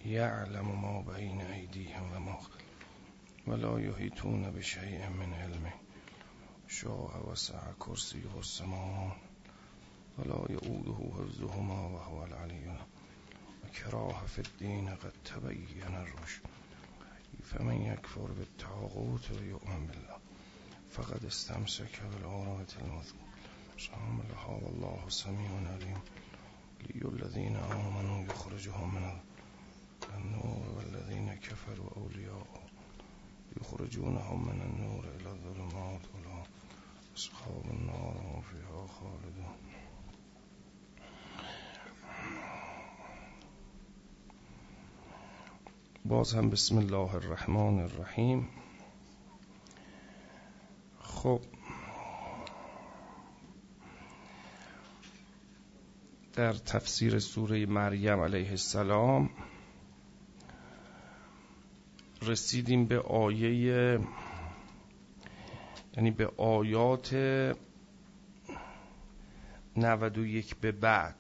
یعلم ما بین ایدیهم و ما ولا یحیطون بشیء من علمه شاء وسع کرسیه السماوات ولا یؤوده حفظهما وهو العلی وکراهه فی الدین قد تبین الرشد فمن یکفر بالطاغوت و یؤمن بالله فقد استمسک بالعروة الوثقی لها والله سمیع علیم لی الذین آمنوا یخرجهم من النور والذین کفروا اولیاءهم یخرجونهم من النور الی الظلمات اولئک اصحاب النار هم فیها خالدون. باز هم بسم الله الرحمن الرحیم. خب در تفسیر سوره مریم علیه السلام رسیدیم به آیه، یعنی به آیات 91 به بعد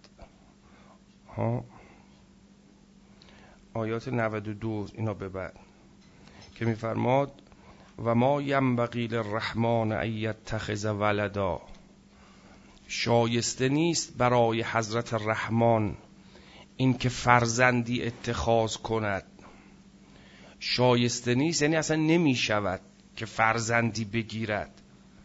آیات 92 اینا به بعد که میفرماد و ما ینبغی للرحمن ان یتخذ ولدا، شایسته نیست برای حضرت رحمان این که فرزندی اتخاذ کند. شایسته نیست یعنی اصلا نمی شود که فرزندی بگیرد.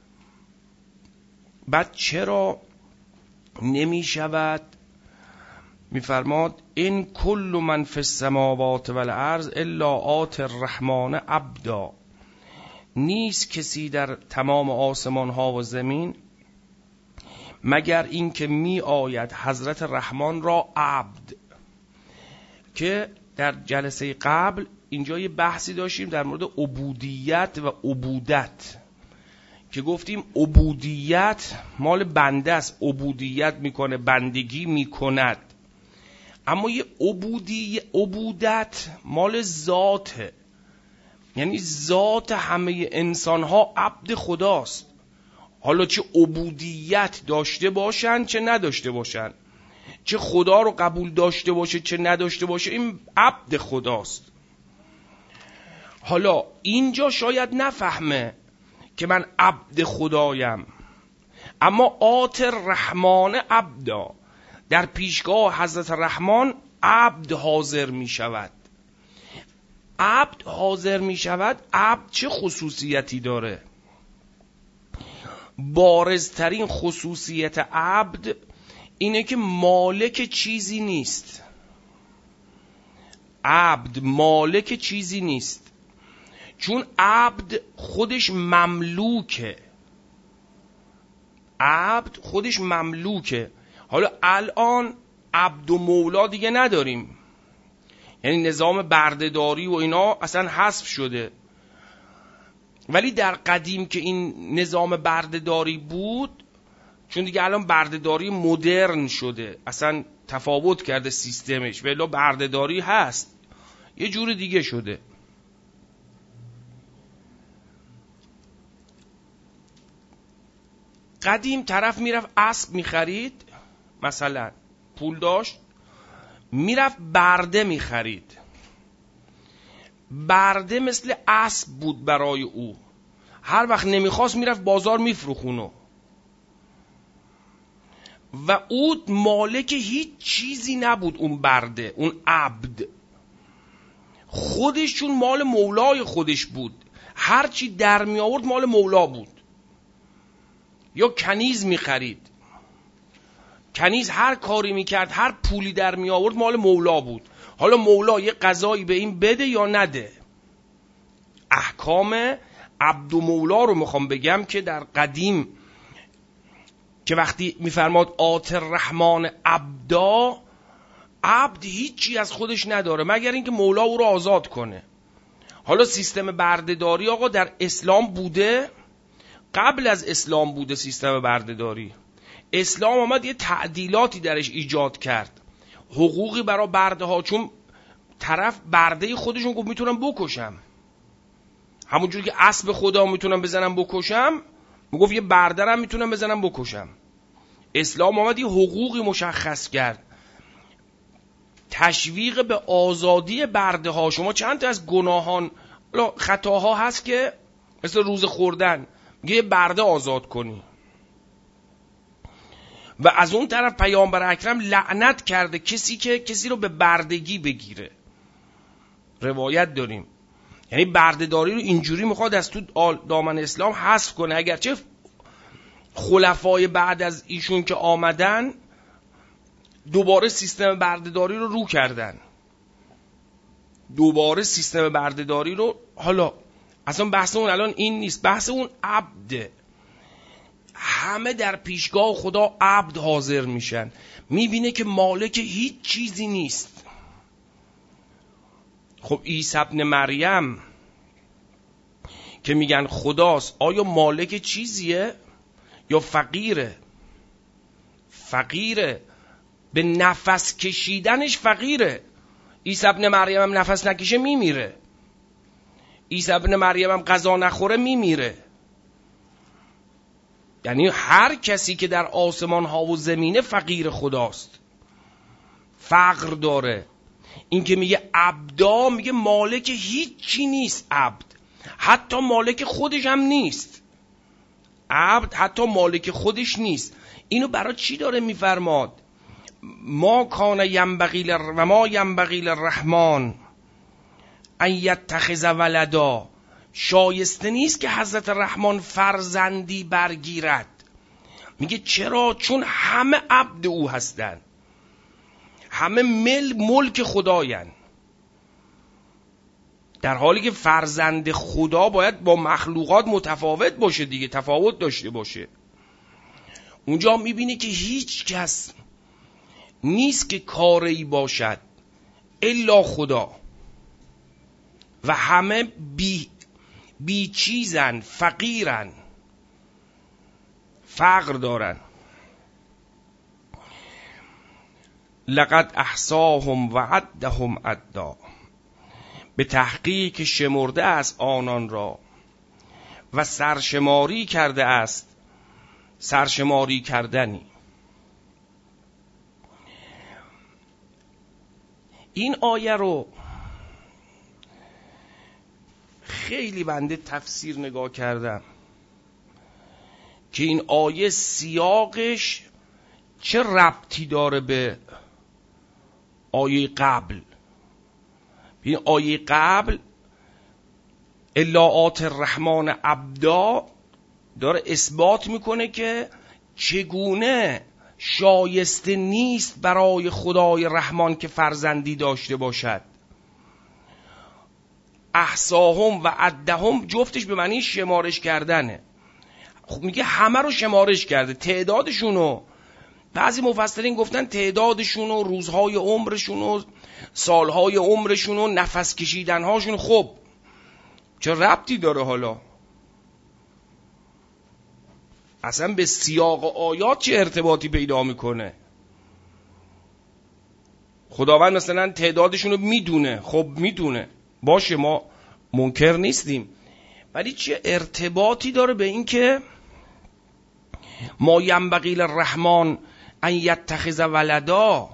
بعد چرا نمی شود؟ میفرماد این کل من فی السماوات والارض الا آتی الرحمن عبدا، نیست کسی در تمام آسمان ها و زمین مگر این که می آید حضرت رحمان را عبد. که در جلسه قبل اینجا یه بحثی داشتیم در مورد عبودیت و عبودت که گفتیم عبودیت مال بنده است، عبودیت میکنه، بندگی میکند، اما یه عبودت مال ذاته، یعنی ذات همه انسان ها عبد خداست. حالا چه عبودیت داشته باشن چه نداشته باشن، چه خدا رو قبول داشته باشه چه نداشته باشه، این عبد خداست. حالا اینجا شاید نفهمه که من عبد خدایم، اما آت الرحمن عبدا، در پیشگاه حضرت رحمان عبد حاضر می شود. عبد حاضر می شود. عبد چه خصوصیتی داره؟ بارزترین خصوصیت عبد اینه که مالک چیزی نیست. عبد مالک چیزی نیست، چون عبد خودش مملوکه. عبد خودش مملوکه. حالا الان عبد و مولا دیگه نداریم، یعنی نظام بردهداری و اینا اصلا حذف شده. ولی در قدیم که این نظام بردهداری بود، چون دیگه الان بردهداری مدرن شده، اصلا تفاوت کرده سیستمش، ولی بردهداری هست یه جور دیگه شده. قدیم طرف میرفت اسب میخرید، مثلا پول داشت میرفت برده میخرید. برده مثل اسب بود برای او، هر وقت نمیخواست میرفت بازار میفروخونو و او مالک هیچ چیزی نبود. اون برده، اون عبد خودش چون مال مولای خودش بود، هر چی در می آورد مال مولا بود. یا کنیز می خرید، کنیز هر کاری می کرد، هر پولی در می آورد مال مولا بود. حالا مولا یه قضایی به این بده یا نده. احکام عبد و مولا رو میخوام بگم که در قدیم که وقتی میفرماد آت الرحمن عبدا، عبد هیچی از خودش نداره مگر اینکه مولا او رو آزاد کنه. حالا سیستم بردهداری آقا در اسلام بوده، قبل از اسلام بوده سیستم بردهداری. اسلام آمد یه تعدیلاتی درش ایجاد کرد، حقوقی برای برده ها، چون طرف برده خودشون گفت میتونم بکشم، همونجور که اسب خدا میتونم بزنم بکشم، میگفت یه برده هم میتونم بزنم بکشم. اسلام آمد یه حقوقی مشخص کرد، تشویق به آزادی برده ها. شما چند تا از گناهان خطاها هست که مثل روز خوردن میگه برده آزاد کنی، و از اون طرف پیامبر اکرم لعنت کرده کسی که کسی رو به بردگی بگیره. روایت داریم، یعنی بردهداری رو اینجوری میخواد از تو دامن اسلام حذف کنه. اگرچه خلفای بعد از ایشون که آمدن دوباره سیستم بردهداری رو کردن، دوباره سیستم بردهداری رو. حالا اصلا بحث اون الان این نیست، بحث اون عبده. همه در پیشگاه خدا عبد حاضر میشن، میبینه که مالک هیچ چیزی نیست. خب عیسی ابن مریم که میگن خداست، آیا مالک چیزیه یا فقیره؟ فقیره، به نفس کشیدنش فقیره. عیسی ابن مریم هم نفس نکشه میمیره، عیسی ابن مریم هم غذا نخوره میمیره. یعنی هر کسی که در آسمان ها و زمینه فقیر خداست، فقر داره. این که میگه عبدا، میگه مالک هیچی نیست عبد، حتی مالک خودش هم نیست. عبد حتی مالک خودش نیست. اینو برای چی داره میفرماد؟ ما کان ینبغی و ما ینبغی للرحمن ان یتخذ ولدا. شایسته نیست که حضرت رحمان فرزندی برگیرد. میگه چرا؟ چون همه عبد او هستن، همه ملک خداین. در حالی که فرزند خدا باید با مخلوقات متفاوت باشه دیگه، تفاوت داشته باشه. اونجا میبینی که هیچ کس نیست که کاری باشد الا خدا، و همه بی چیزن، فقیرن، فقر دارن. لقد احصاهم و عدهم عدا. به تحقیق شمرده است آنان را و سرشماری کرده است سرشماری کردنی. این آیه رو خیلی بنده تفسیر نگاه کردم که این آیه سیاقش چه ربطی داره به آیه قبل. این آیه قبل الا آت الرحمن عبدا داره اثبات میکنه که چگونه شایسته نیست برای خدای رحمان که فرزندی داشته باشد. احصاهم و عدهم جفتش به معنی شمارش کردنه. خب میگه همه رو شمارش کرده، تعدادشونو. بعضی مفسرین گفتن تعدادشونو، روزهای عمرشونو، سالهای عمرشونو، نفس کشیدنهاشون. خب چه ربطی داره حالا؟ اصلا به سیاق آیات چه ارتباطی پیدا میکنه؟ خداوند مثلا تعدادشونو میدونه، خب میدونه، باشه، ما منکر نیستیم، ولی چه ارتباطی داره به این که ما ینبغی للرحمن ان یتخذ ولدا؟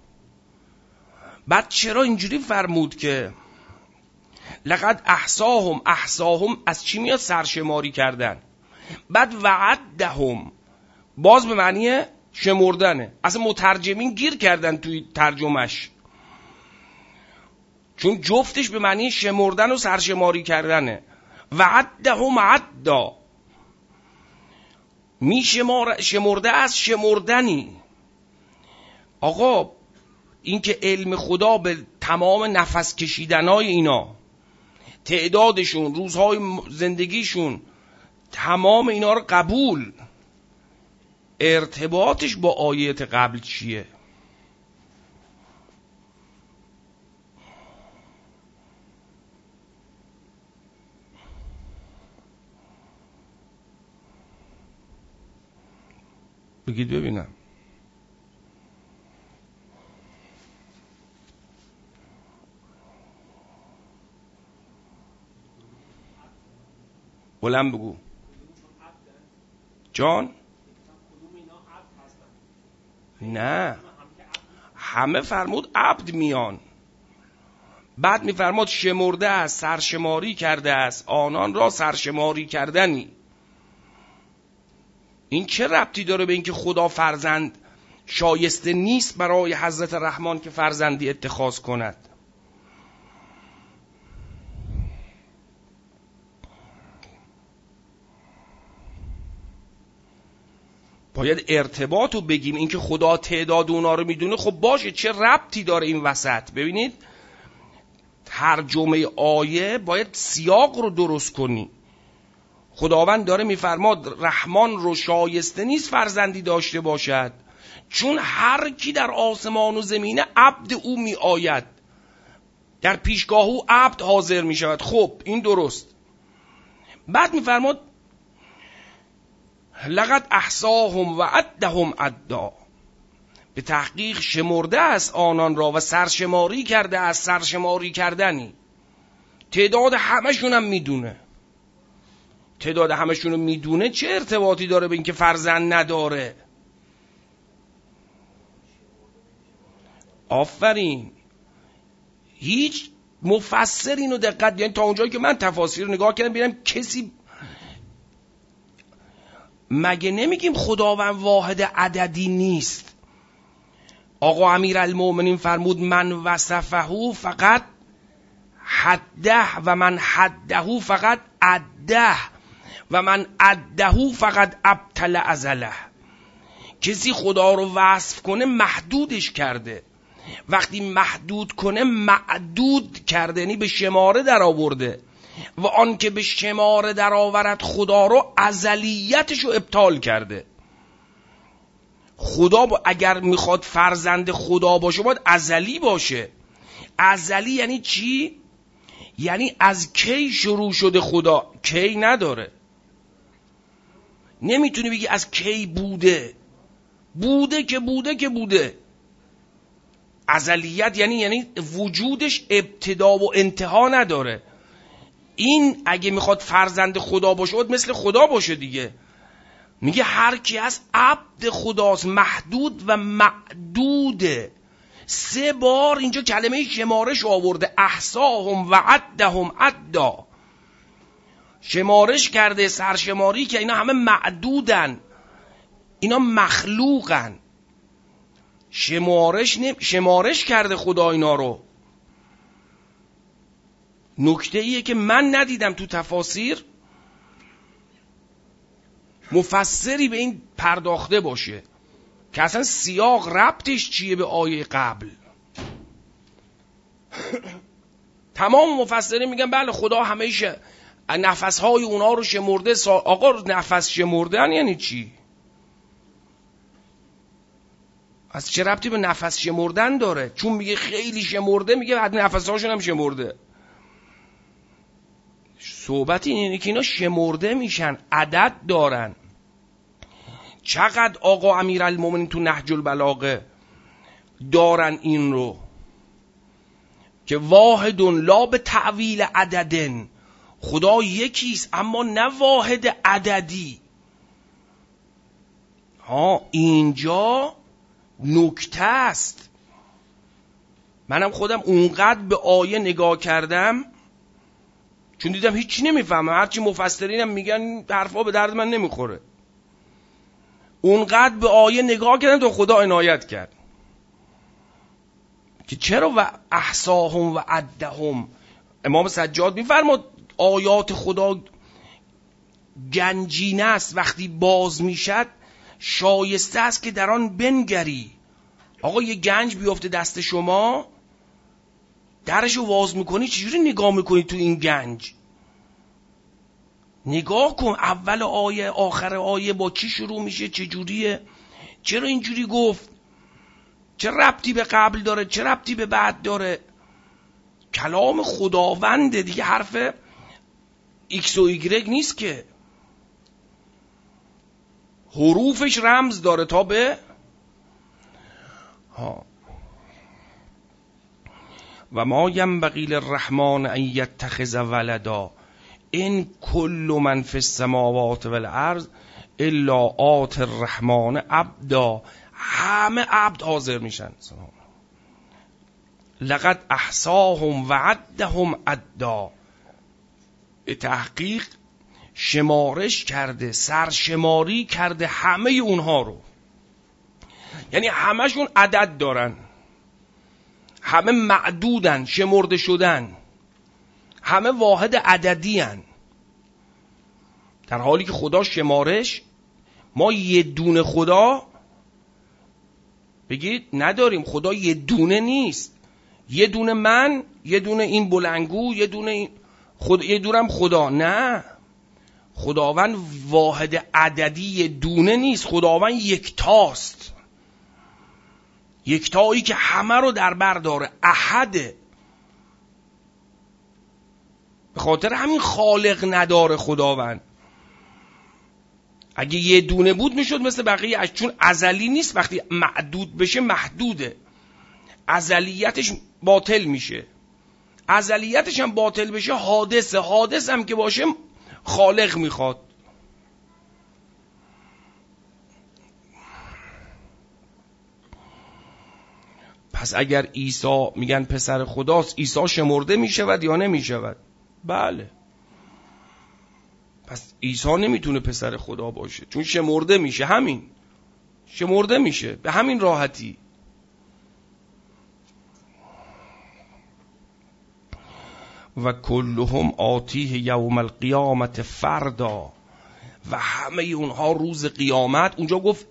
بعد چرا اینجوری فرمود که لقد احصاهم؟ احصاهم از چی میاد؟ سرشماری کردن. بعد وعدهم باز به معنی شمردنه. اصلا مترجمین گیر کردن توی ترجمهش، چون جفتش به معنی شمردن و سرشماری کردنه. وعدهم عدا، شمرده از شمردنی. آقا این که علم خدا به تمام نفس کشیدنای اینا، تعدادشون، روزهای زندگیشون، تمام اینا رو قبول، ارتباطش با آیات قبل چیه؟ بگید ببینم. بلند بگو جان. نه، همه فرمود عبد میان. بعد میفرماد شمرده است، سرشماری کرده است، آنان را سرشماری کردنی. این چه ربطی داره به اینکه خدا فرزند شایسته نیست برای حضرت رحمان که فرزندی اتخاذ کند؟ باید ارتباط رو بگیم. اینکه خدا تعداد اونا رو میدونه، خب باشه، چه ربطی داره این وسط؟ ببینید ترجمه آیه باید سیاق رو درست کنی. خداوند داره میفرماد رحمان رو شایسته نیست فرزندی داشته باشد، چون هر کی در آسمان و زمینه عبد او می آید، در پیشگاه او عبد حاضر می شود. خب این درست. بعد میفرماد لقد احصاهم و عدهم عدا، به تحقیق شمرده است آنان را و سرشماری کرده است سرشماری کردنی. تعداد همشون هم میدونه. تعداد همشون رو میدونه، چه ارتباطی داره به اینکه فرزند نداره؟ آفرین. هیچ مفسر اینو دقت، یعنی تا اونجایی که من تفاسیر رو نگاه کردم ببینم کسی، مگه نمیگیم خداوند واحد عددی نیست؟ آقا امیرالمومنین فرمود من وصفه فقط حده و من حده فقط عده و من عده فقط ابطل ازله. کسی خدا رو وصف کنه محدودش کرده، وقتی محدود کنه معدود کرده، یعنی به شماره در آورده. و آن که به شماره در آورد خدا رو ازلیتش رو ابطال کرده. خدا اگر میخواد فرزند خدا باشه باید ازلی باشه. ازلی یعنی چی؟ یعنی از کی شروع شده خدا؟ کی نداره. نمیتونی بگی از کی بوده. بوده که بوده که بوده. ازلیت یعنی وجودش ابتدا و انتها نداره. این اگه میخواد فرزند خدا باشه باید مثل خدا باشه دیگه. میگه هر کی از عبد خداست، محدود و معدوده. 3 بار اینجا کلمه شمارش آورده، احصاهم و عدهم عدا. شمارش کرده، سرشماری که اینا همه معدودن، اینا مخلوقن. شمارش کرده خدا اینا رو. نکته ایه که من ندیدم تو تفاسیر مفسری به این پرداخته باشه که اصلا سیاق ربطش چیه به آیه قبل. تمام مفسرین میگن بله خدا همیشه نفسهای اونا رو شمرده. آقا نفس شمردن یعنی چی؟ از چه ربطی به نفس شمردن داره؟ چون میگه خیلی شمرده، میگه حد نفسهاشون هم شمرده. صحبت اینه که اینا شمرده میشن، عدد دارن. چقدر آقا امیرالمومنین تو نهج البلاغه دارن این رو که واحد لا به تعویل عددن، خدا یکیست اما نه واحد عددی. اینجا نکته است. منم خودم اونقدر به آیه نگاه کردم چون دیدم هیچی نمیفهمم، هرچی مفسرینم میگن حرفا به درد من نمیخوره. اونقدر به آیه نگاه کردم تا خدا عنایت کرد که چرا و احصاهم و عدهم. امام سجاد میفرماد آیات خدا گنجینه است، وقتی باز میشد شایسته است که در آن بنگری. آقا یه گنج بیفته دست شما، درشو باز میکنی، چجوری نگاه میکنی تو این گنج؟ نگاه کن اول آیه آخر آیه با چی شروع میشه، چجوریه، چرا اینجوری گفت، چه ربطی به قبل داره، چه ربطی به بعد داره. کلام خداونده دیگه، حرف ایکس و ایگرگ نیست که، حروفش رمز داره تا به و ما ینبغی للرحمن ان یتخذ ولدا ان کل من فی السماوات والارض الا آتی الرحمن عبدا. همه عبد حاضر میشن. لقد احصاهم و عدهم عدا. به تحقیق شمارش کرده، سرشماری کرده همه اونها رو. یعنی همشون عدد دارن، همه معدودن، شمرده شدن، همه واحد عددی هن. در حالی که خدا شمارش، ما یه دونه خدا بگید نداریم. خدا یه دونه نیست، یه دونه من، یه دونه این بلنگو، یه دونه این یه دونم خدا. نه، خداوند واحد عددی یه دونه نیست، خداوند یکتاست، یکتایی که همه رو در بر داره، احده. به خاطر همین خالق نداره خداوند. اگه یه دونه بود میشد مثل بقیه، چون ازلی نیست، وقتی معدود بشه محدوده، ازلیتش باطل میشه. ازلیتش هم باطل بشه حادثه، حادث هم که باشه خالق میخواد. پس اگر عیسی میگن پسر خداست، عیسی شمرده میشود یا نمیشود؟ بله. پس عیسی نمیتونه پسر خدا باشه، چون شمرده میشه. همین شمرده میشه به همین راحتی. و کلهم آتیه یوم القیامت فردا. و همه اونها روز قیامت، اونجا گفت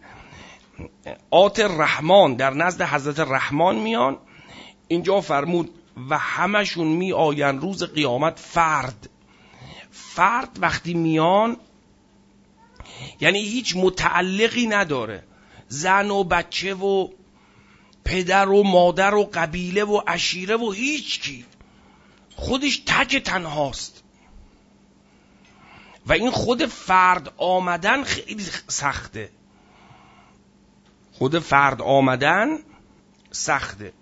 آت الرحمن، در نزد حضرت رحمان میان. اینجا فرمود و همشون می آین روز قیامت فرد. فرد وقتی میان یعنی هیچ متعلقی نداره، زن و بچه و پدر و مادر و قبیله و عشیره و هیچ کی، خودش تک تنهاست. و این خود فرد آمدن خیلی سخته، خود فرد آمدن سخته.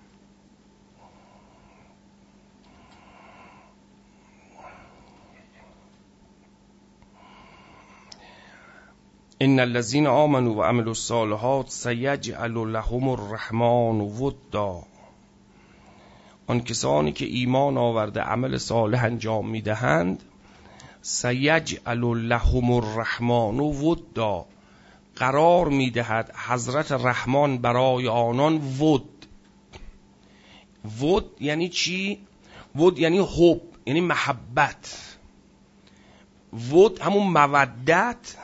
ان الذين آمنوا و عملوا الصالحات سيجعل لهم الرحمن ودا. آن کسانی که ایمان آورده عمل صالح انجام میدهند، سیجعل لهم الرحمن ودا، قرار میدهد حضرت رحمان برای آنان ود. ود یعنی چی؟ ود یعنی حب، یعنی محبت. ود همون مودت.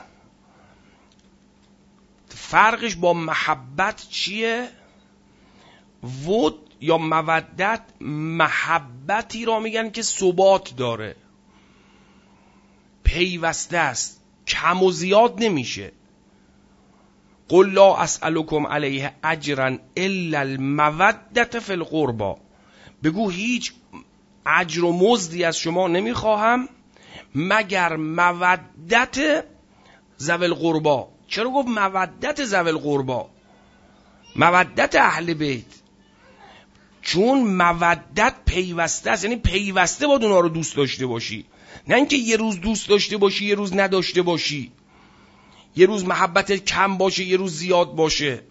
فرقش با محبت چیه؟ ود یا مودت محبتی را میگن که ثبات داره، پیوسته است، کم و زیاد نمیشه. قل لا اسألكم علیه اجرا الا المودة فی القربى. بگو هیچ اجر و مزدی از شما نمیخواهم مگر مودت ذوی القربى. چرا گفت مودت ذوی القربى؟ مودت اهل بیت، چون مودت پیوسته است، یعنی پیوسته باید اونا رو دوست داشته باشی، نه اینکه یه روز دوست داشته باشی یه روز نداشته باشی، یه روز محبت کم باشه یه روز زیاد باشه.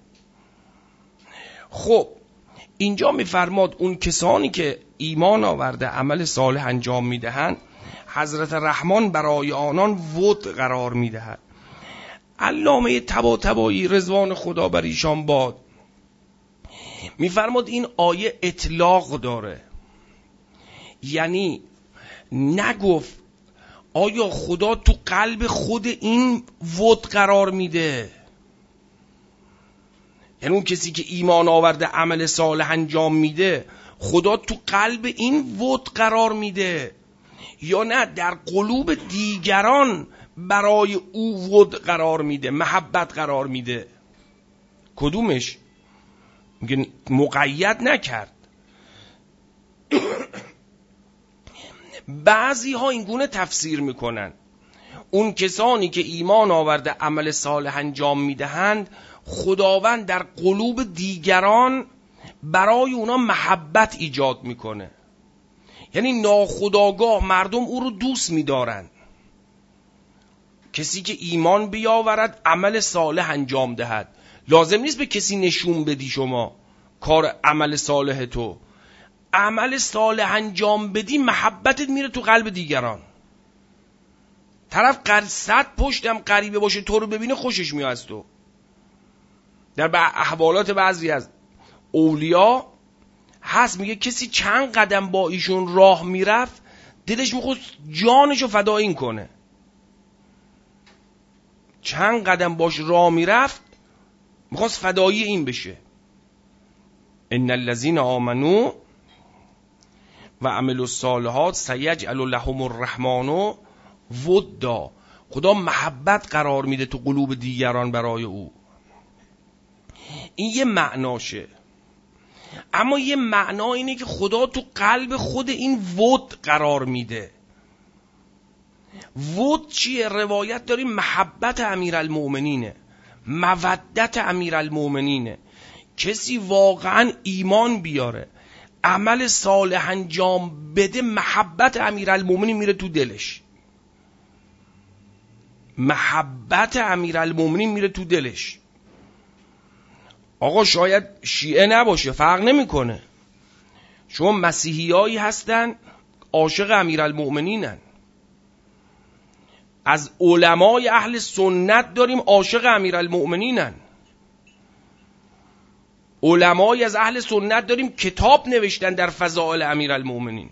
خب اینجا میفرماد اون کسانی که ایمان آورده عمل صالح انجام میدهند، حضرت رحمان برای آنان ود قرار میدهد. علامه طباطبایی رضوان خدا بر ایشان باد میفرماد این آیه اطلاق داره، یعنی نگفت آیا خدا تو قلب خود این ود قرار میده، یعنی اون کسی که ایمان آورده عمل صالح انجام میده خدا تو قلب این ود قرار میده، یا نه در قلوب دیگران برای او ود قرار میده، محبت قرار میده؟ کدومش؟ میگه مقید نکرد. بعضی ها اینگونه تفسیر میکنن اون کسانی که ایمان آورده عمل صالح انجام میدهند خداوند در قلوب دیگران برای اونا محبت ایجاد میکنه، یعنی ناخودآگاه مردم او رو دوست میدارن. کسی که ایمان بیاورد عمل صالح انجام دهد، لازم نیست به کسی نشون بدی شما، کار عمل صالح تو. عمل صالح انجام بدی محبتت میره تو قلب دیگران. طرف 100 پشتم غریبه باشه تو رو ببینه خوشش میاد از تو. در احوالات بعضی از اولیا هست میگه کسی چند قدم با ایشون راه میرفت دلش میخواست جانشو فدا این کنه. چند قدم باش راه میرفت میخواست فدایی این بشه. ان الذين آمنوا و عملوا الصالحات سیجعل لهم الرحمن ودا. خدا محبت قرار میده تو قلوب دیگران برای او. این یه معناشه. اما یه معنا اینه که خدا تو قلب خود این ود قرار میده. ود چیه؟ روایت داریم محبت امیرالمؤمنینه، مودت امیرالمؤمنینه. کسی واقعا ایمان بیاره، عمل صالح انجام بده، محبت امیرالمؤمنین میره تو دلش. محبت امیرالمؤمنین میره تو دلش. آقا شاید شیعه نباشه، فرق نمیکنه. شما مسیحیایی هستن عاشق امیرالمؤمنینن. از علمای اهل سنت داریم عاشق امیرالمؤمنینن. علمای از اهل سنت داریم کتاب نوشتن در فضائل امیرالمؤمنین.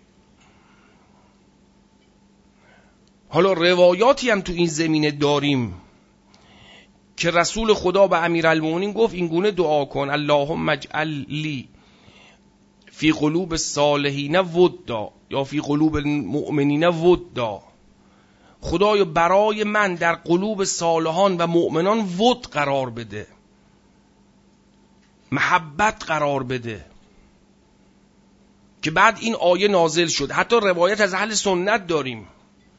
حالا روایاتی هم تو این زمینه داریم که رسول خدا به امیرالمؤمنین گفت این گونه دعا کن: اللهم اجعل لی فی قلوب الصالحین ودا، یا فی قلوب المؤمنین ودا. خدایا برای من در قلوب صالحان و مؤمنان ود قرار بده، محبت قرار بده. که بعد این آیه نازل شد. حتی روایت از اهل سنت داریم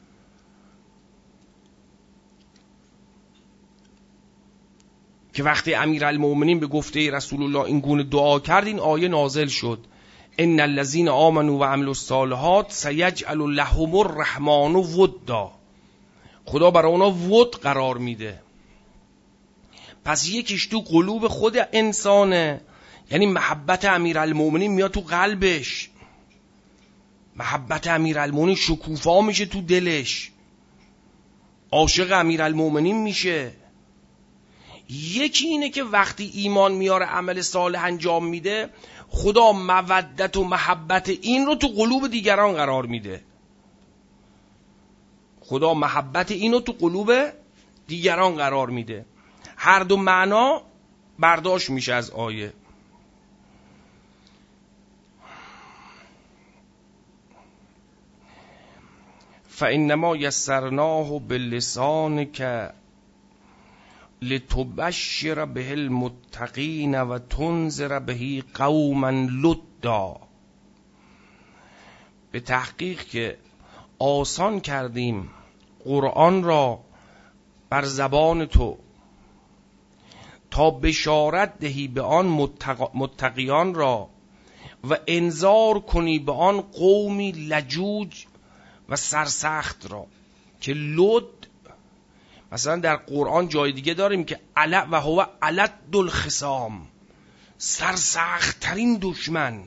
که وقتی امیرالمؤمنین به گفته رسول الله این گونه دعا کرد این آیه نازل شد: ان الذين آمنوا و عملوا الصالحات سیجعل لهم الرحمن ودا. خدا برای اونا ود قرار میده. پس یکیش تو قلوب خود انسانه، یعنی محبت امیرالمؤمنین میاد تو قلبش، محبت امیرالمؤمنین شکوفا میشه تو دلش، عاشق امیرالمؤمنین میشه. یکی اینه که وقتی ایمان میاره عمل صالح انجام میده خدا مودت و محبت این رو تو قلوب دیگران قرار میده. خدا محبت این رو تو قلوب دیگران قرار میده. هر دو معنا برداشت میشه از آیه. فانما یسرناه بلسانک لتبشر به المتقین و تنذر به قوما لدا. به تحقیق که آسان کردیم قرآن را بر زبان تو تا بشارت دهی به آن متقیان را و انذار کنی به آن قومی لجوج و سرسخت را. که لد مثلا در قرآن جای دیگه داریم که و هو علد الخصام، سرسخت ترین دشمن.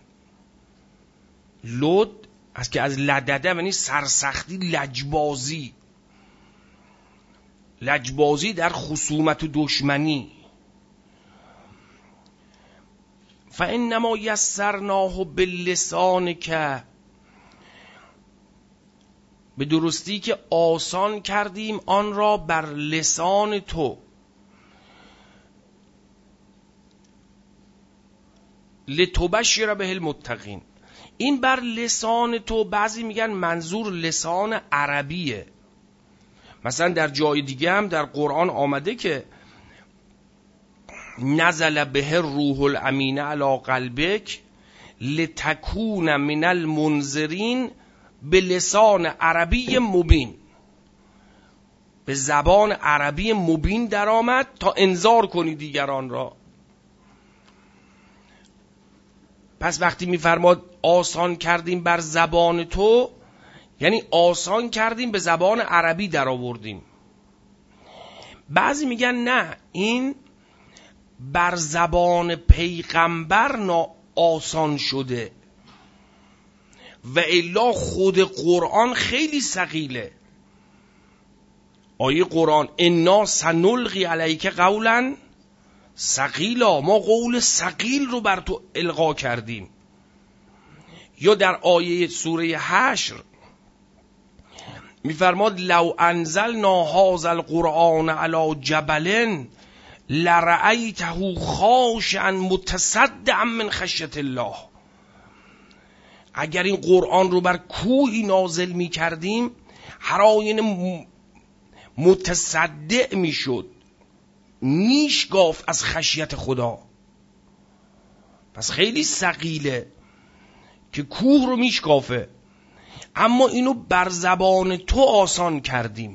لد از که از لدده یعنی سرسختی، لجبازی، لجبازی در خصومت و دشمنی. فانما یسرناه باللسانک، به درستی که آسان کردیم آن را بر لسان تو. لتبشر به المتقین، این بر لسان تو بعضی میگن منظور لسان عربیه. مثلا در جای دیگه هم در قرآن آمده که نزل به الروح الامین علی قلبک لتکون من المنذرین به لسان عربی مبین. به زبان عربی مبین در آمد تا انذار کنی دیگران را. پس وقتی میفرماد آسان کردیم بر زبان تو، یعنی آسان کردیم به زبان عربی در آوردیم. بعضی میگن نه، این بر زبان پیغمبر آسان شده و الا خود قرآن خیلی ثقیله. آیه قرآن انا سنلقی علیک قولا ثقیلا، ما قول ثقیل رو بر تو القا کردیم. یا در آیه سوره حشر میفرماد لو انزلنا هذا القرآن علی جبل لرأیته خاشعا متصدعا من خشیة الله. اگر این قرآن رو بر کوهی نازل می کردیم هر آینه متصدع می شد، میشگاف از خشیت خدا. پس خیلی ثقیله که کوه رو میشکافه، اما اینو بر زبان تو آسان کردیم،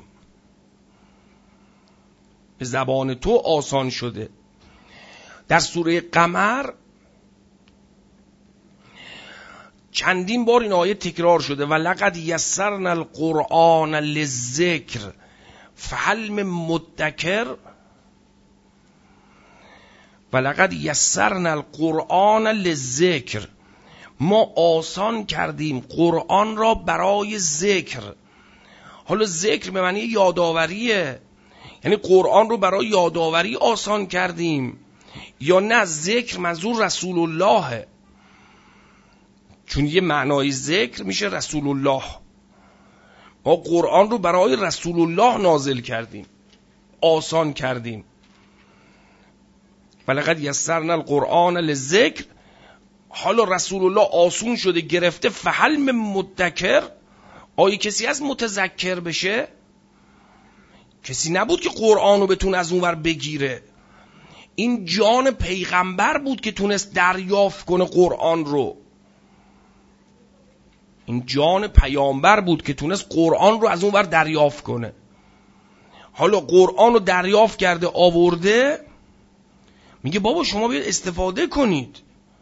به زبان تو آسان شده. در سوره قمر چندین بار این آیه تکرار شده و لقد یسرنا القرآن للذکر فهل من مدکر. و لقد یسرنا القرآن للذکر، ما آسان کردیم قرآن را برای ذکر. حالا ذکر به معنی یادآوریه، یعنی قرآن رو برای یادآوری آسان کردیم، یا نه ذکر منظور رسول اللهه، چون یه معنای ذکر میشه رسول الله. ما قرآن رو برای رسول الله نازل کردیم، آسان کردیم. ولقد یسرنا القرآن للذکر. حالا رسول الله آسون شده گرفته، فهل من مدکر، آیا کسی از متذکر بشه؟ کسی نبود که قرآن رو بتونه از اونور بگیره. این جان پیغمبر بود که تونست دریافت کنه قرآن رو. این جان پیامبر بود که تونست قرآن رو از اونور دریافت کنه. حالا قرآن رو دریافت کرده آورده، میگه بابا شما بیاید استفاده کنید.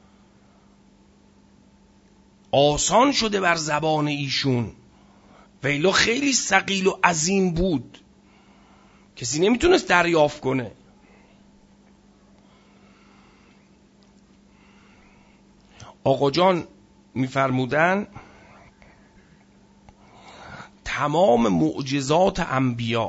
آسان شده بر زبان ایشون، ویلا خیلی ثقیل و عظیم بود، کسی نمیتونست دریافت کنه. آقا جان میفرمودن تمام معجزات انبیا،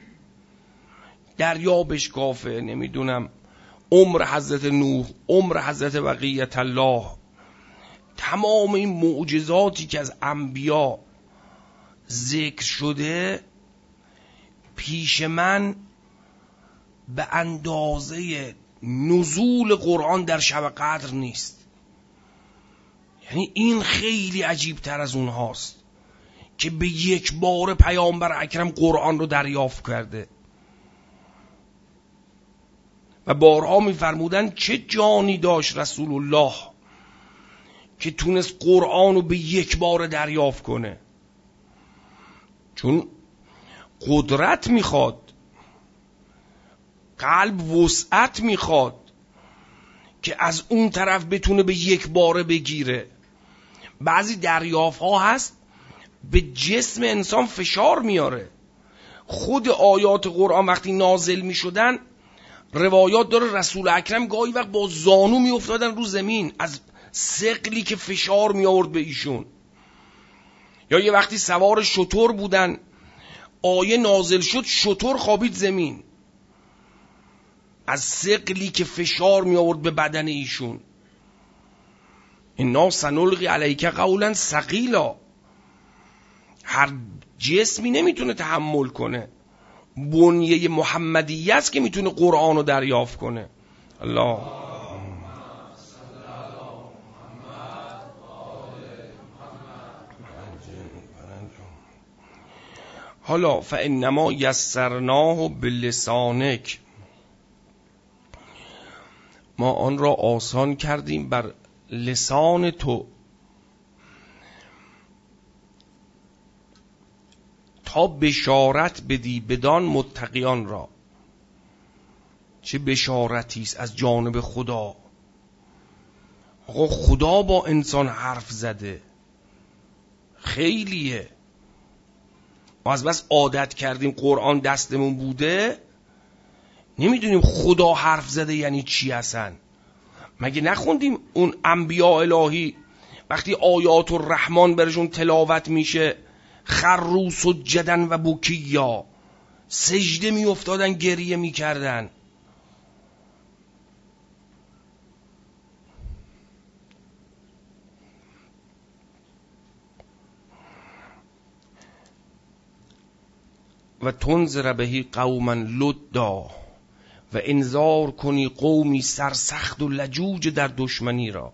دریا بشکافه، نمیدونم عمر حضرت نوح، عمر حضرت بقیت الله، تمام این معجزاتی که از انبیا ذکر شده پیش من به اندازه نزول قرآن در شب قدر نیست. یعنی این خیلی عجیب تر از اونهاست که به یک بار پیامبر اکرم قرآن رو دریافت کرده. و بارها میفرمودن چه جانی داشت رسول الله که تونست قرآن رو به یک بار دریافت کنه. چون قدرت میخواد، قلب وسعت میخواد که از اون طرف بتونه به یک باره بگیره. بعضی دریافت ها هست به جسم انسان فشار میاره. خود آیات قرآن وقتی نازل میشدن، روایات داره رسول اکرم گاهی وقت با زانو میافتادن رو زمین از ثقلی که فشار می آورد به ایشون. یا یه وقتی سوار شتر بودن، آیه نازل شد، شتر خوابید زمین از ثقلی که فشار می آورد به بدن ایشون. انا سنلقی علیک قولا ثقیلا. هر جسمی نمیتونه تحمل کنه، بنیه محمدیه است که میتونه قرآن رو دریافت کنه. الله حالا فانما یسرناه بلسانک، ما آن را آسان کردیم بر لسان تو، تا بشارت بدی بدان متقیان را. چه بشارتی است از جانب خدا. آقا خدا با انسان حرف زده، خیلیه. ما از بس عادت کردیم قرآن دستمون بوده، نمیدونیم خدا حرف زده یعنی چی هستن. مگه نخوندیم اون انبیاء الهی وقتی آیات الرحمن برشون تلاوت میشه خروا سجدا و بکیا، سجده می افتادن، گریه می کردن. و تنذر بهی قوما لدا، و انذار کنی قومی سرسخت و لجوج در دشمنی را.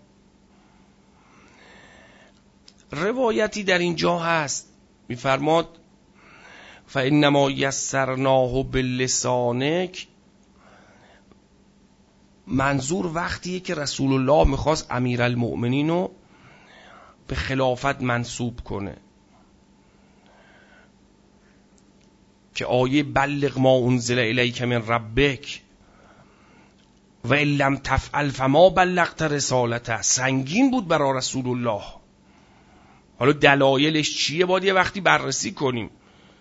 روایتی در اینجا هست میفرماد فانما یسرناه بلسانک، منظور وقتیه که رسول الله میخواست امیرالمؤمنین رو به خلافت منصوب کنه که آیه بلغ ما انزل الیک من ربک و ان لم تفعل فما بلغت رسالته سنگین بود برای رسول الله. حالا دلایلش چیه باید یه وقتی بررسی کنیم.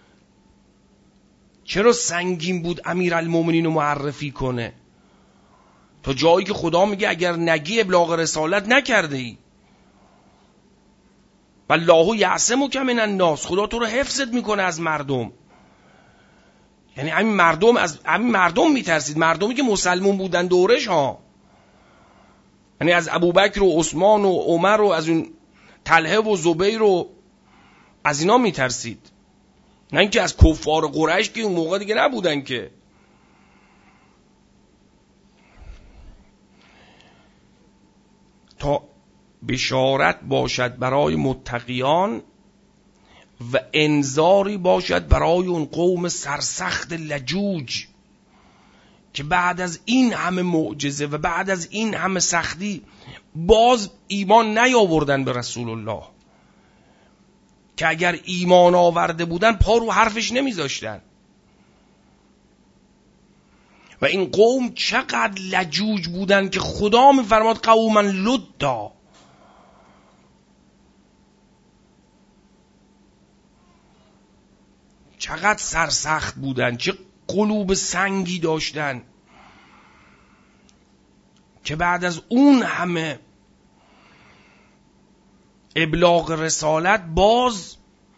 چرا سنگین بود امیرالمؤمنین رو معرفی کنه؟ تا جایی که خدا میگه اگر نگی ابلاغ رسالت نکرده ای، والله یعصمک من الناس، خدا تو رو حفظت میکنه از مردم. یعنی همین مردم، از همین مردم میترسید، مردمی که مسلمون بودن دورش ها، یعنی از ابوبکر و عثمان و عمر و از اون طلحه و زبیر و از اینا میترسید، نه اینکه از کفار قریش که اون موقع دیگه نبودن که. تا بشارت باشد برای متقیان و انذاری باشد برای اون قوم سرسخت لجوج که بعد از این همه معجزه و بعد از این همه سختی باز ایمان نیاوردن به رسول الله، که اگر ایمان آورده بودن پا رو حرفش نمیذاشتن. و این قوم چقدر لجوج بودن که خدا میفرماد قوما لدا، چقدر سرسخت بودن، چه قلوب سنگی داشتن که بعد از اون همه ابلاغ رسالت باز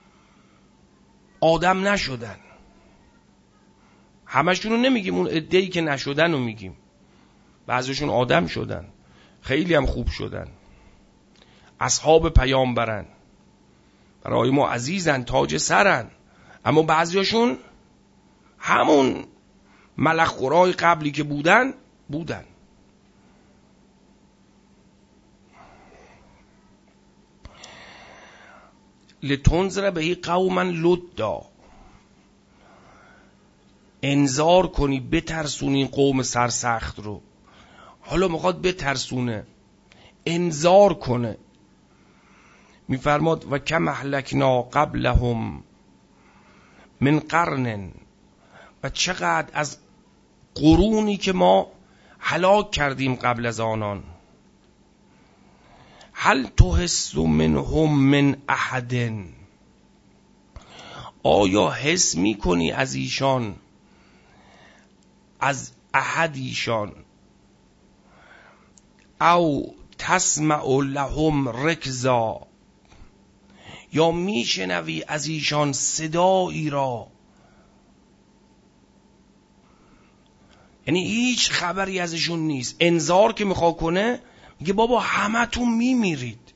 آدم نشدن. همشون رو نمیگیم، اون عده‌ای که نشدن رو میگیم. بعضیشون آدم شدن، خیلی هم خوب شدن، اصحاب پیامبرن، برای ما عزیزن، تاج سرن. اما بعضیشون همون ملخورای قبلی که بودن لتنذر بهی قوما لدا، انذار کنی، بترسونی قوم سرسخت رو. حالا میخواد بترسونه، انذار کنه. میفرماد و کم اهلکنا قبلهم من قرن، و چقدر از قرونی که ما هلاک کردیم قبل از آنان. هل تحس منهم من احد، آیا حس میکنی از ایشان، از احد ایشان، او تسمع لهم رکزا، یا میشنوی از ایشان صدایی را؟ یعنی هیچ خبری ازشون نیست. انذار که میخواد کنه میگه بابا همه تون میمیرید،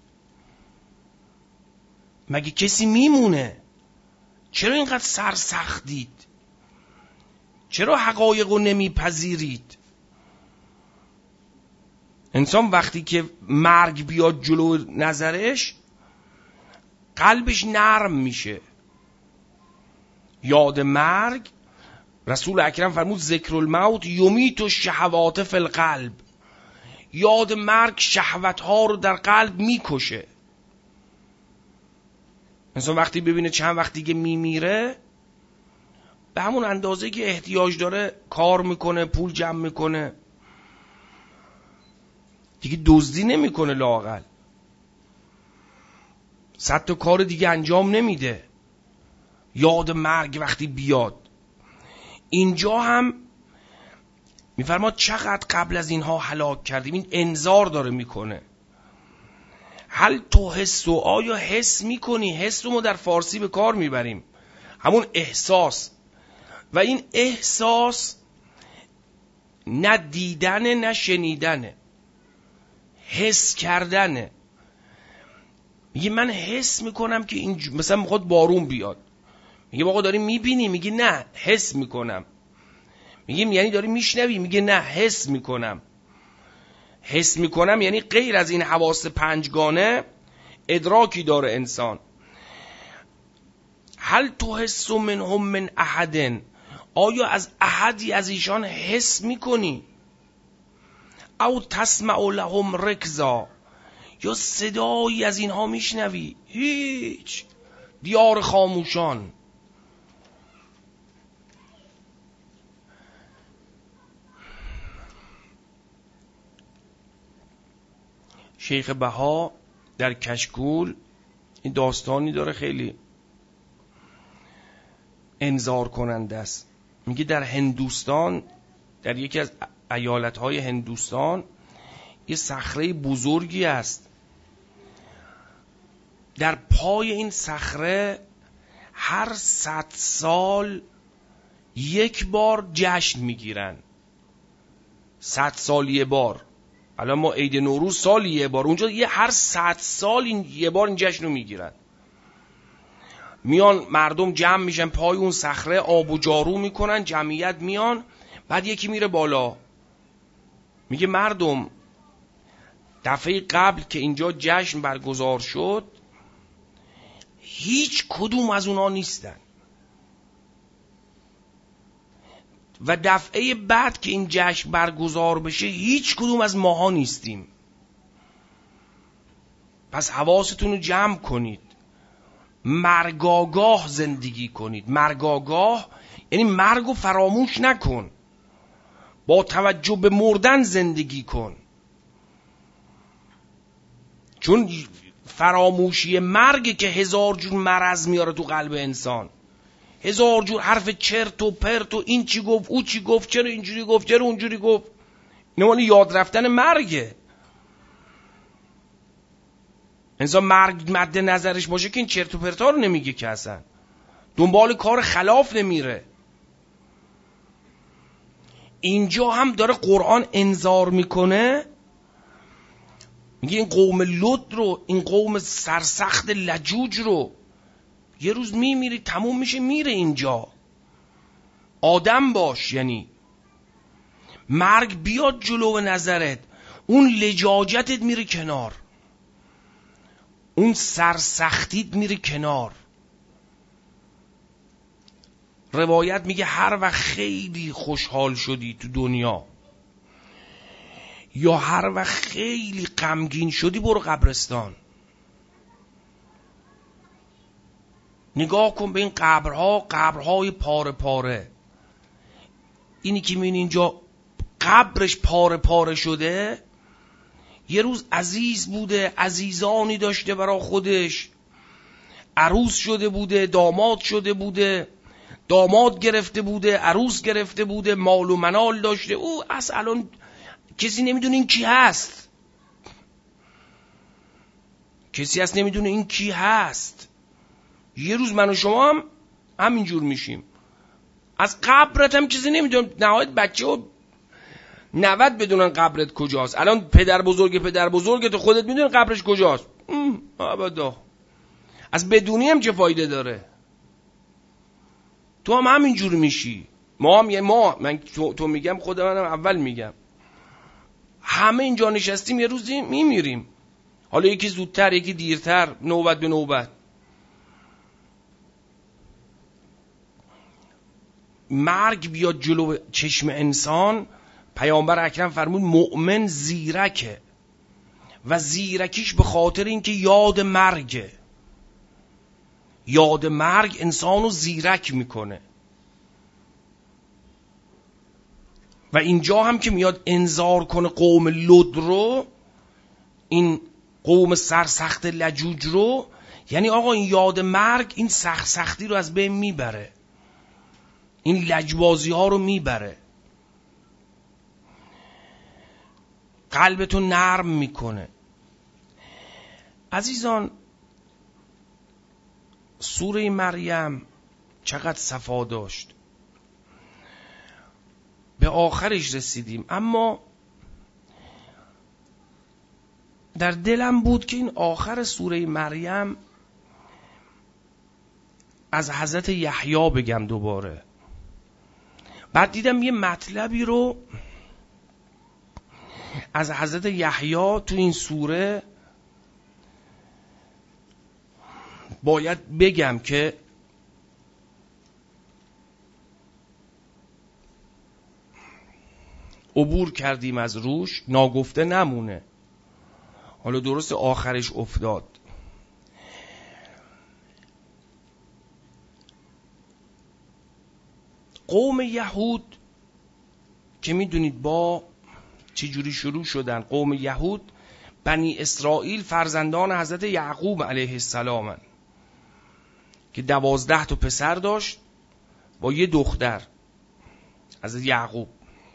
مگه کسی میمونه؟ چرا اینقدر سرسختید؟ چرا حقایق رو نمیپذیرید؟ انسان وقتی که مرگ بیاد جلو نظرش قلبش نرم میشه. یاد مرگ، رسول اکرم فرمود ذکر الموت یمیت الشهوات فی القلب، یاد مرگ شهوت‌ها رو در قلب میکشه. انسان وقتی ببینه چند وقت دیگه میمیره، به همون اندازه که احتیاج داره کار میکنه، پول جمع میکنه، دیگه دزدی نمیکنه، لااقل 100 تا کار دیگه انجام نمیده. یاد مرگ وقتی بیاد، اینجا هم میفرماد چقدر قبل از اینها هلاک کردیم. این انذار داره میکنه. هل تو حس و آیا حس میکنی؟ حس رو ما در فارسی به کار میبریم، همون احساس. و این احساس نه دیدنه نه شنیدنه، حس کردنه. میگه من حس میکنم که این مثلا میخواد بارون بیاد، میگه آقا داری میبینی؟ میگه نه حس میکنم. میگیم یعنی داری میشنوی؟ میگه نه حس میکنم. حس میکنم یعنی غیر از این حواس پنجگانه ادراکی داره انسان. هل تو حس منهم من احد، آیا از احدی از ایشان حس میکنی؟ او تسمع لهم رکزا، یا صدایی از اینها میشنوی؟ هیچ. دیار خاموشان. شیخ بها در کشکول این داستانی داره خیلی انذار کننده است. میگه در هندوستان، در یکی از ایالت‌های هندوستان یه صخره بزرگی است. در پای این صخره هر 100 سال یک بار جشن میگیرن. 100 سال یه بار. الان ما عید نوروز سال یه بار، اونجا هر 100 سال یه بار این جشن رو میگیرن. میان مردم جمع میشن پای اون صخره، آب و جارو میکنن، جمعیت میان. بعد یکی میره بالا میگه مردم دفعه قبل که اینجا جشن برگزار شد هیچ کدوم از اونا نیستن، و دفعه بعد که این جشن برگزار بشه هیچ کدوم از ماها نیستیم. پس حواستون رو جمع کنید، مرگاگاه زندگی کنید. مرگاگاه یعنی مرگ رو فراموش نکن، با توجه به مردن زندگی کن. چون فراموشی مرگ که 1000 جور مرض میاره تو قلب انسان، 1000 جور حرف چرت و پرت و این چی گفت او چی گفت، چرا اینجوری گفت چرا اونجوری گفت. اینا مال یاد رفتن مرگه. انسان مرگ مد نظرش باشه که این چرت و پرتا رو نمیگه، که اصلا دنبال کار خلاف نمیره. اینجا هم داره قرآن انذار میکنه، میگه این قوم لد رو، این قوم سرسخت لجوج رو یه روز میمیری، تموم میشه، میره. اینجا آدم باش، یعنی مرگ بیاد جلو نظرت، اون لجاجتت میره کنار، اون سرسختیت میره کنار. روایت میگه هر وقت خیلی خوشحال شدی تو دنیا یا هر وقت خیلی غمگین شدی برو قبرستان، نگاه کن به این قبرها، قبرهای پاره پاره. اینی که میبینی اینجا قبرش پاره پاره شده، یه روز عزیز بوده، عزیزانی داشته برا خودش، عروس شده بوده، داماد شده بوده، داماد گرفته بوده، عروس گرفته بوده، مال و منال داشته. او اصلا کسی نمیدونه این کی هست، کسی هست نمیدونه این کی هست. یه روز من و شما هم همینجور میشیم، از قبرت هم چیزی نمیدونم. نهایت بچه و 90 بدونن قبرت کجاست. الان پدر بزرگ تو خودت میدونی قبرش کجاست؟ ابدا. از بدونی هم چه فایده داره؟ تو هم همینجور میشی. من تو میگم، خود منم اول میگم، همه اینجا نشستیم یه روزی میمیریم، حالا یکی زودتر یکی دیرتر، نوبت به نوبت. مرگ بیاد جلو چشم انسان، پیامبر اکرم فرمود مؤمن زیرکه، و زیرکیش به خاطر اینکه یاد مرگه. یاد مرگ انسانو زیرک میکنه. و اینجا هم که میاد انذار کنه قوم لد رو، این قوم سرسخت لجوج رو، یعنی آقا این یاد مرگ این سختی رو از بین میبره، این لجبازی ها رو میبره. قلبتو نرم میکنه. عزیزان، سوره مریم چقدر صفا داشت. به آخرش رسیدیم، اما در دلم بود که این آخر سوره مریم از حضرت یحیی بگم دوباره. بعد دیدم یه مطلبی رو از حضرت یحیی تو این سوره باید بگم که عبور کردیم از روش، ناگفته نمونه. حالا درست آخرش افتاد. قوم یهود که میدونید با چه جوری شروع شدن. قوم یهود بنی اسرائیل فرزندان حضرت یعقوب علیه السلام که 12 تا پسر داشت با یه دختر، حضرت یعقوب.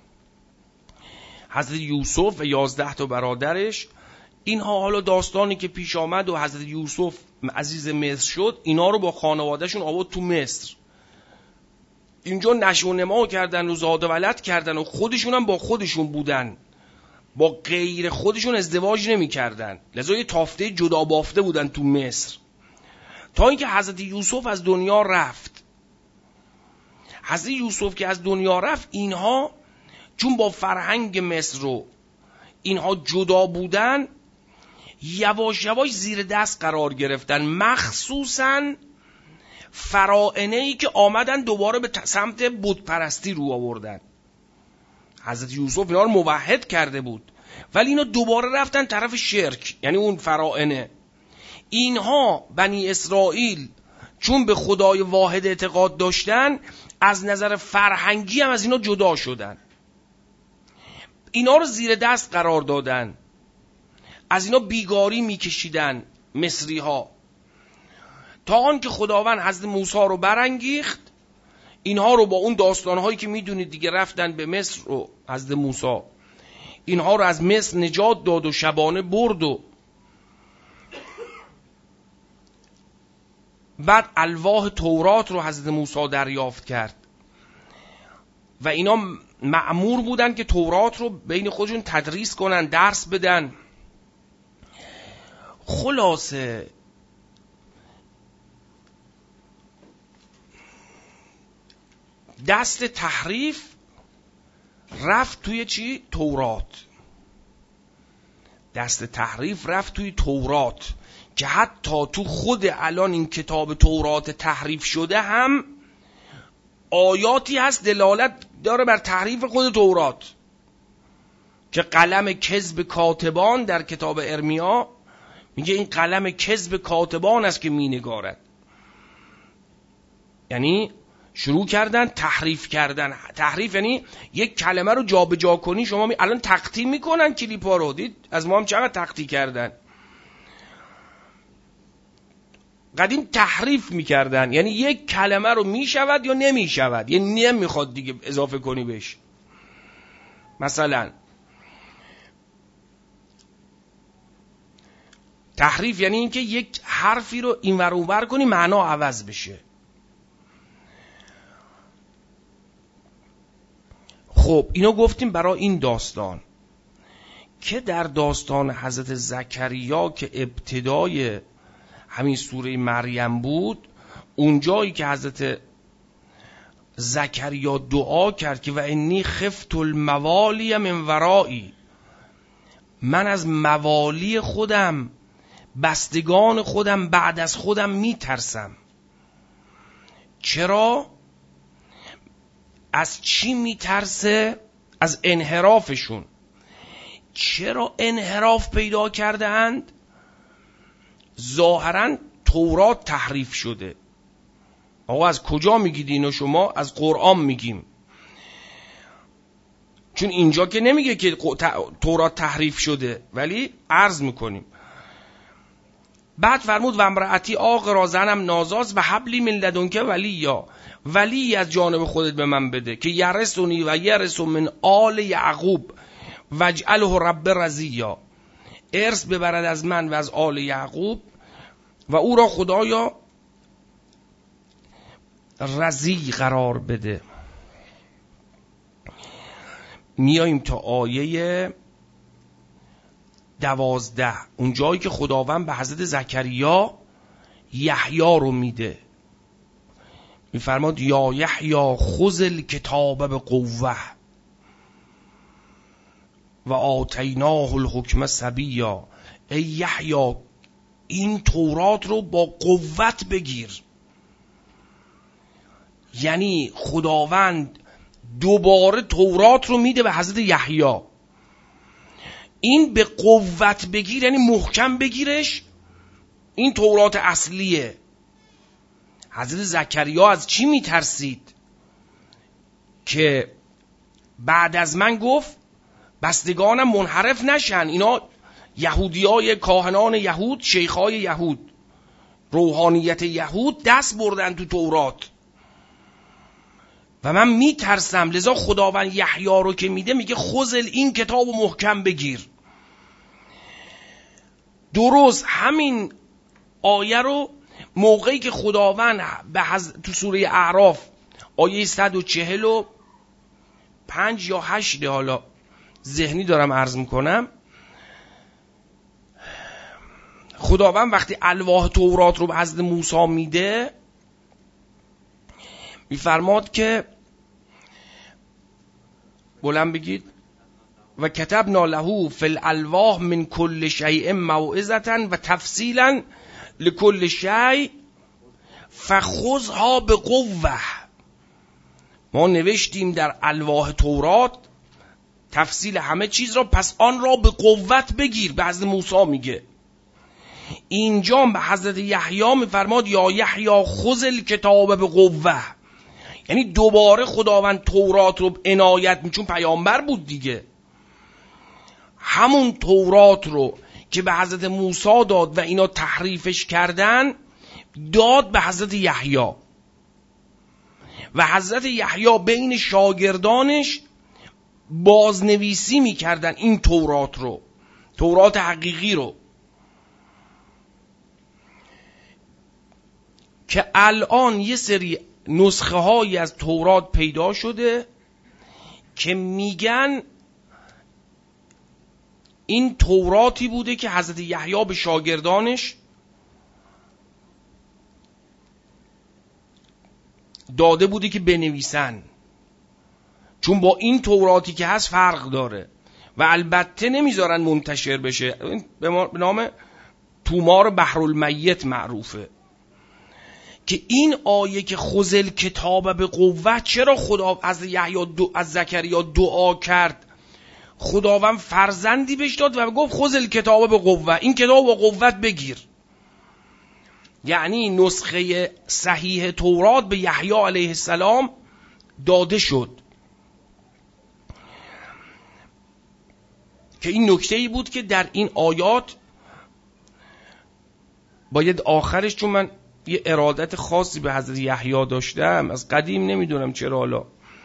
حضرت یوسف و 11 تا برادرش. اینها حالا داستانی که پیش آمد و حضرت یوسف عزیز مصر شد، اینا رو با خانوادهشون آورد تو مصر. اینجا نشو و نما کردن و زاد و ولد کردن و خودشون هم با خودشون بودن، با غیر خودشون ازدواج نمی کردن، لذا یه تافته جدا بافته بودن تو مصر، تا اینکه حضرت یوسف از دنیا رفت. حضرت یوسف که از دنیا رفت، اینها چون با فرهنگ مصر رو اینها جدا بودن، یواش یواش زیر دست قرار گرفتن، مخصوصاً فراعنه‌ای که آمدن دوباره به سمت بت پرستی رو آوردن. حضرت یوسف اینا رو موحد کرده بود، ولی اینا دوباره رفتن طرف شرک، یعنی اون فراعنه. اینها بنی اسرائیل چون به خدای واحد اعتقاد داشتن، از نظر فرهنگی هم از اینا جدا شدن. اینا رو زیر دست قرار دادن، از اینا بیگاری میکشیدن مصری ها، تا آن که خداوند حضرت موسی رو برانگیخت. اینها رو با اون داستانهایی که میدونید دیگه، رفتن به مصر و حضرت موسی اینها رو از مصر نجات داد و شبانه برد و بعد الواح تورات رو حضرت موسی دریافت کرد و اینا مأمور بودن که تورات رو بین خودشون تدریس کنن، درس بدن. خلاصه دست تحریف رفت توی چی؟ تورات. دست تحریف رفت توی تورات که حتی تو خود الان این کتاب تورات تحریف شده هم آیاتی هست دلالت داره بر تحریف خود تورات، که قلم کذب کاتبان در کتاب ارمیا میگه این قلم کذب کاتبان است که مینگارد. یعنی شروع کردن تحریف کردن. تحریف یعنی یک کلمه رو جابجا کنی. شما الان تقطیع میکنن کلیپا رو، دید از ما هم چقدر تقطیع کردن. قدیم تحریف میکردن، یعنی یک کلمه رو میشود یا نمیشود، یعنی نمیخواد دیگه اضافه کنی بهش. مثلا تحریف یعنی اینکه یک حرفی رو اینور اونور کنی معنا عوض بشه. خب اینو گفتیم برای این داستان، که در داستان حضرت زکریا که ابتدای همین سوره مریم بود، اونجایی که حضرت زکریا دعا کرد که و انی خفت الموالی من ورایی، من از موالی خودم، بستگان خودم بعد از خودم میترسم. چرا؟ از چی میترسه؟ از انحرافشون. چرا انحراف پیدا کرده اند؟ ظاهراً تورات تحریف شده. آقا از کجا میگید اینو شما؟ از قرآن میگیم، چون اینجا که نمیگه که تورات تحریف شده، ولی عرض میکنیم. بعد فرمود و امرأتی عاقرا، زنم نازاز و حبلی من لدنک ولیا، ولی از جانب خودت به من بده که یرثنی و یرث من آل یعقوب واجعله رب رضیا، ارث ببرد از من و از آل یعقوب و او را خدایا رضی قرار بده. میاییم تا آیه 12، اون جایی که خداوند به حضرت زکریا یحیی رو میده، میفرماد یا یحیی خذ الکتاب بقوه و آتیناه الحکم صبیا. ای یحیی این تورات رو با قوت بگیر. یعنی خداوند دوباره تورات رو میده به حضرت یحیی. این به قوت بگیر یعنی محکم بگیرش. این تورات اصلیه. حضرت زکریا از چی میترسید؟ که بعد از من گفت بستگانم منحرف نشن. اینا یهودیای کاهنان یهود، شیخای یهود، روحانیت یهود دست بردن تو تورات و من میترسم. لذا خداوند یحیی رو که میده میگه خذل این کتاب و محکم بگیر. درست همین آیه رو موقعی که خداوند تو سوره اعراف آیه 145 یا 8، حالا ذهنی دارم عرض میکنم، خداوند وقتی الواح تورات رو به حضرت موسی میده میفرماد که بلند بگید و کتبنا له فی الالواح من کل شیء موعظة و تفصیلا لکل شیء فخذها بقوه. ما نوشتیم در الواح تورات تفصیل همه چیز را، پس آن را به قوت بگیر. به حضرت موسی میگه. اینجا به حضرت یحیی میفرماد یا یحیی خذ الکتاب بقوه، یعنی دوباره خداوند تورات رو عنایت چون پیامبر بود دیگه، همون تورات رو که به حضرت موسی داد و اینا تحریفش کردن داد به حضرت یحیی و حضرت یحیی بین شاگردانش بازنویسی میکردن این تورات رو، تورات حقیقی رو، که الان یه سری نسخه هایی از تورات پیدا شده که میگن این توراتی بوده که حضرت یحیی به شاگردانش داده بوده که بنویسن، چون با این توراتی که هست فرق داره و البته نمیذارن منتشر بشه. به نام تومار بحرالمیت معروفه که این آیه که خذ الکتاب به قوت، چرا خدا از یحیی از زکریا دعا کرد؟ خداوند فرزندی بهش داد و گفت خذ الکتاب به قوت، این کتاب با قوت بگیر. یعنی نسخه صحیح تورات به یحیی علیه السلام داده شد که این نکته ای بود که در این آیات باید آخرش، چون من یه ارادت خاصی به حضرت یحیی داشتم از قدیم، نمیدونم چرا، حالا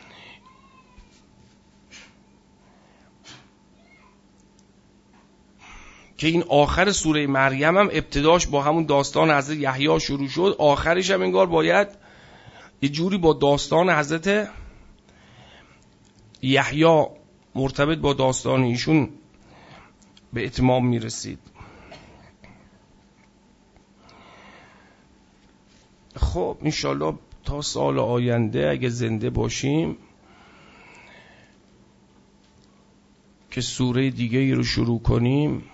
که این آخر سوره مریم هم ابتداش با همون داستان حضرت یحیی شروع شد، آخرش هم انگار باید یه جوری با داستان حضرت یحیی مرتبط با داستان ایشون به اتمام میرسید. خب انشالله تا سال آینده اگه زنده باشیم که سوره دیگه ای رو شروع کنیم،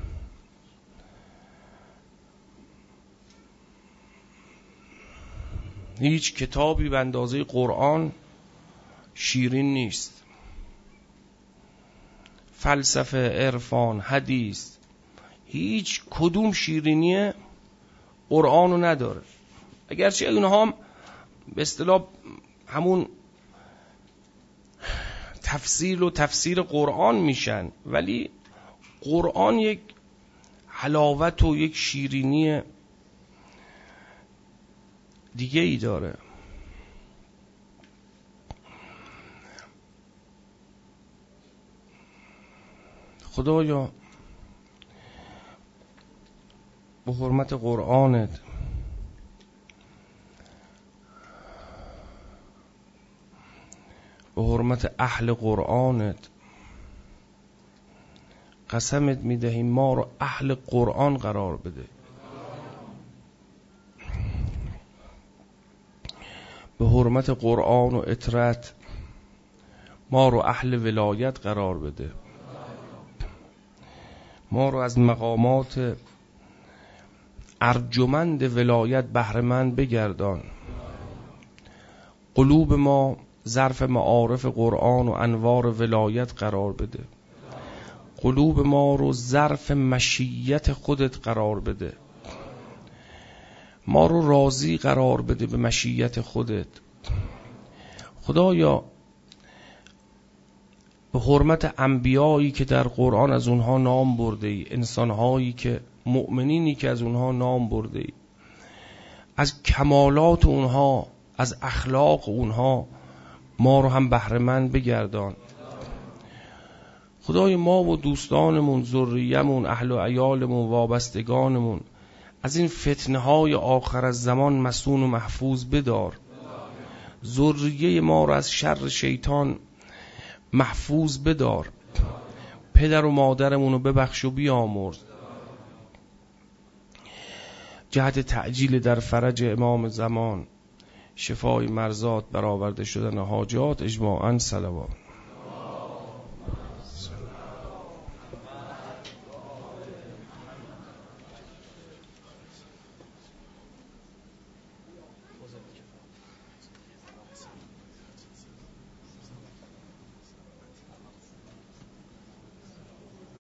هیچ کتابی به اندازه قرآن شیرین نیست. فلسفه، عرفان، حدیث، هیچ کدوم شیرینی قرآنو نداره. اگرچه اونها هم به اصطلاح همون تفسیر قرآن میشن، ولی قرآن یک حلاوت و یک شیرینی دیگه ای داره. خدایا به حرمت قرآنت به حرمت اهل قرآنت قسمت میدهیم ما رو اهل قرآن قرار بده. به حرمت قرآن و اطرت ما رو اهل ولایت قرار بده. ما رو از مقامات ارجمند ولایت بهره‌مند بگردان. قلوب ما ظرف معارف قرآن و انوار ولایت قرار بده. قلوب ما رو ظرف مشیت خودت قرار بده. ما رو راضی قرار بده به مشیت خودت. خدایا به حرمت انبیایی که در قرآن از اونها نام برده ای، انسانهایی که مؤمنینی که از اونها نام برده ای، از کمالات اونها، از اخلاق اونها ما رو هم بهره‌مند بگردان. خدای ما و دوستانمون، ذریه‌مون، اهل و عیالمون، وابستگانمون از این فتنه های آخر از زمان مصون و محفوظ بدار. ذریه ما رو از شر شیطان محفوظ بدار. پدر و مادرمون رو ببخش و بیامرز. جهت تعجیل در فرج امام زمان، شفای مرضات، برآورده شدن حاجات، اجماعاً صلوات.